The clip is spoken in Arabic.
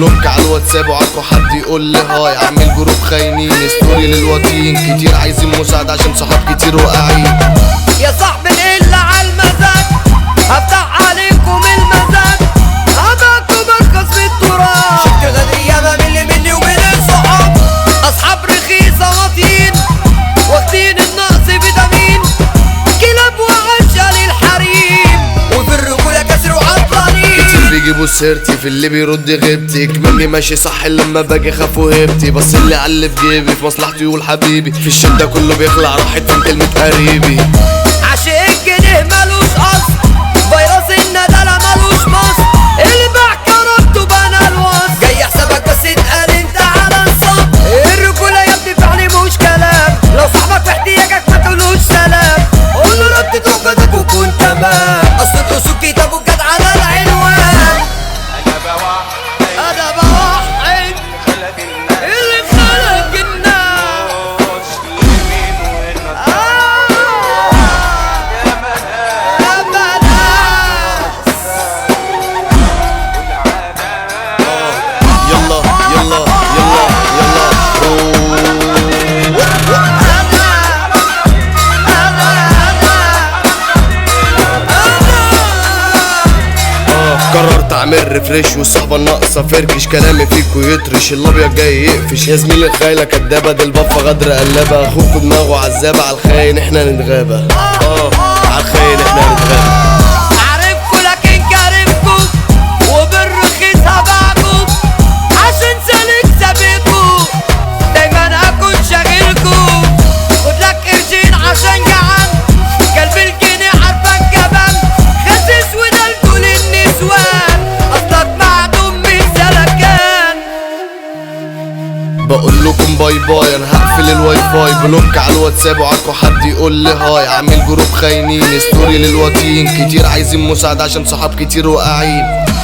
بلوك على الواتساب وعارفه حد يقول لي هاي. اعمل جروب خاينين ستوري للوطين كتير عايزين مساعدة عشان صحاب كتير واقعين. يا صاحبي القلة عالمزاج هفتح عليكم المزاج هباكم بركز في التراب. شفت الغدرية ما من اللي مني ومن الصحاب اصحاب رخيصة واطيين واخدين النقص فيتامين كلاب وعشا للحريم وفي الرجولة كسر وعطلانين. كتير بيجيبوا سيرتي في اللي بيرد غيبتي كمني ماشي صح لما باجي اخاف وهبتي. بس اللي علي في جيبي في مصلحتي يقول حبيبي في الشدة كله بيخلع راحت من كلمة قريبي. عشق الجنيه ملوش اصل فيروس الندالة ملوش مصر اللي باع كرامته بنى الوصف جاي حسابك بس اتقال انت على الصف. الرجولة يا ابني فعلي مش كلام لو صاحبك في احتياجك ما تقولوش سلام قول له رد تروجتك وكون تمام اصل الرسول كتابه جت على العنوان. انا بوحد اللي خلق الناس يلا يلا يلا يلا قررت اعمل ريفريش والصحبه الناقصه فركش كلامي فيكو يطرش الابيض جاي يقفش. يا زميلي الخايله كدابه دي البفه غدر قلابه اخوكوا دماغه عذابه على الخاين احنا نتغابى. على الخاين احنا نتغابى. عارفكوا لكن كارفكوا وبالرخيص هباعكوا عشان سالك سابقكوا دايما اكون شاغلكوا خدلك قرشين عشان جعان قلب الجنيه عارفك جبان خسيس ودلكوا للنسوان اصلك معدوم من سلكان. بقول لكم باي باي انا هقفل الواي فاي بلوك على الواتساب وعارفه حد يقول لي هاي. اعمل جروب خاينين ستوري للوطين كتير عايزين مساعدة عشان صحاب كتير واقعين.